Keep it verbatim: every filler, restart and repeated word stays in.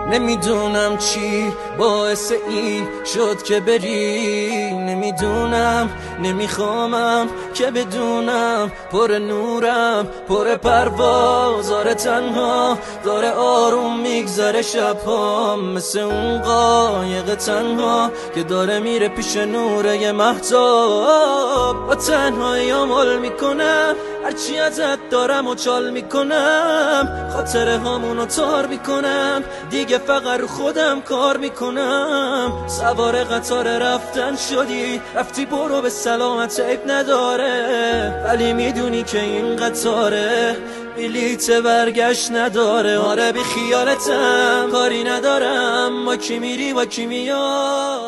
نمیدونم چی باعث این شد که بری، نمیدونم نمیخوامم که بدونم پر نورم پر پرواز، آره تنها داره آروم میگذره شبها، مثل اون قایق تنها که داره میره پیش نوره مهتاب. با تنهایی آمل میکنم هرچی ازت دارم و چال میکنم، خاطره هامونو تار میکنم دیگه فقط رو خودم کار میکنم. سوار قطار رفتن شدی رفتی برو به سلامت عیب نداره، ولی میدونی که این قطاره بلیت برگشت نداره. آره بی خیالتم کاری ندارم با کی میری با کی میای.